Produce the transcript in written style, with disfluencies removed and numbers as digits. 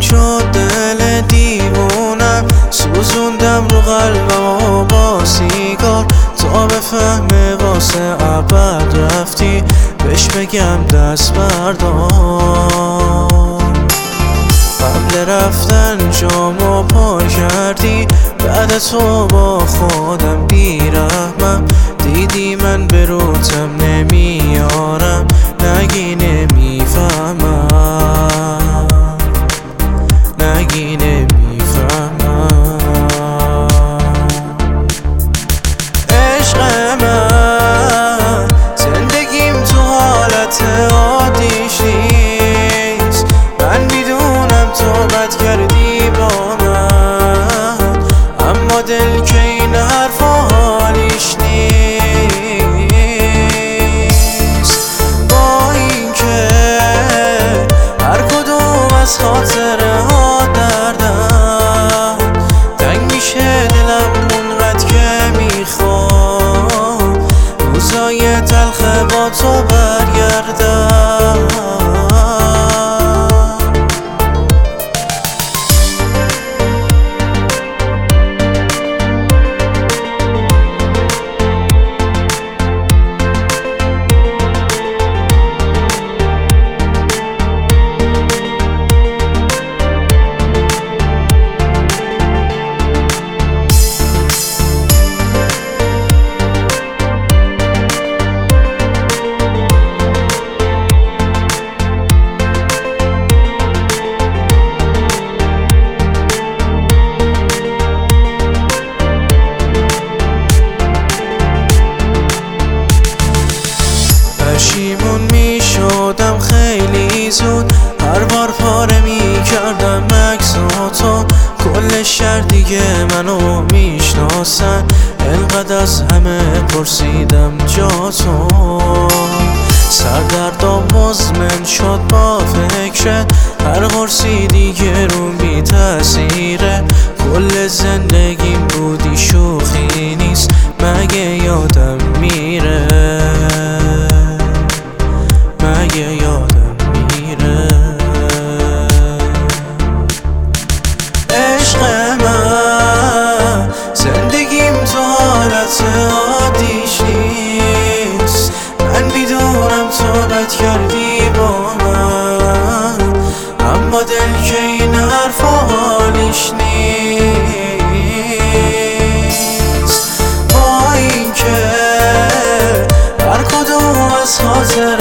شد دل دیوونم، سوزوندم رو قلبم و با سیگار تا بفهمه واسه ابد رفتی، بهش بگم دست بردار. قبل رفتن جامو پر کردی، بعد تو با خودم بیرحمم، دیدی من به روتم نمیارم، نگی نمیفهمم، نگی نمیفهمم. عشق من زندگیم تو حالت عادیش نیست، من میدونم تو بد کردی با من، اما دل که این حرفا حالیش نیست. با این که هر کدوم از خاطره ها دردن، تنگ میشه دلم اونقدر که میخوام روزای تلخ با تو برگردم. پشیمون میشدم خیلی زود، هر بار پاره میکردم عکساتو، کل شهر دیگه منو میشناسن، انقدر از همه پرسیدم جاتو. سردردم مزمن شد با فکرت، هر قرصی دیگه رو بی تأثیره، کل زندگیم بودی شوخی نیست، مگه یادم میره، مگه یادم میره. عشق من زندگیم تو حالت عادیش نیست، من میدونم تو بد کردی با من، اما دل که این حرفا حالیش نیست. با این که هر کدوم از خاطر